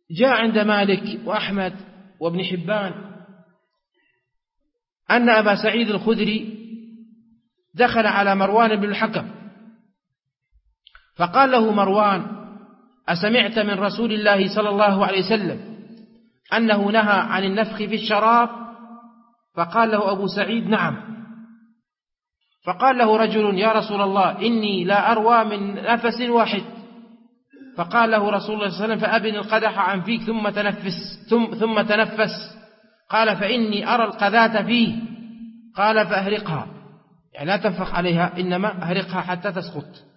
جاء عند مالك وأحمد وابن حبان أن أبا سعيد الخدري دخل على مروان بن الحكم فقال له مروان: أسمعت من رسول الله صلى الله عليه وسلم أنه نهى عن النفخ في الشراب؟ فقال له أبو سعيد: نعم. فقال له رجل: يا رسول الله، إني لا أروى من نفس واحد. فقال له رسول الله صلى الله عليه وسلم: فأبن القدح عن فيك ثم تنفس. قال: فإني أرى القذاة فيه. قال: فأهرقها، يعني لا تنفخ عليها، إنما أهرقها حتى تسقط.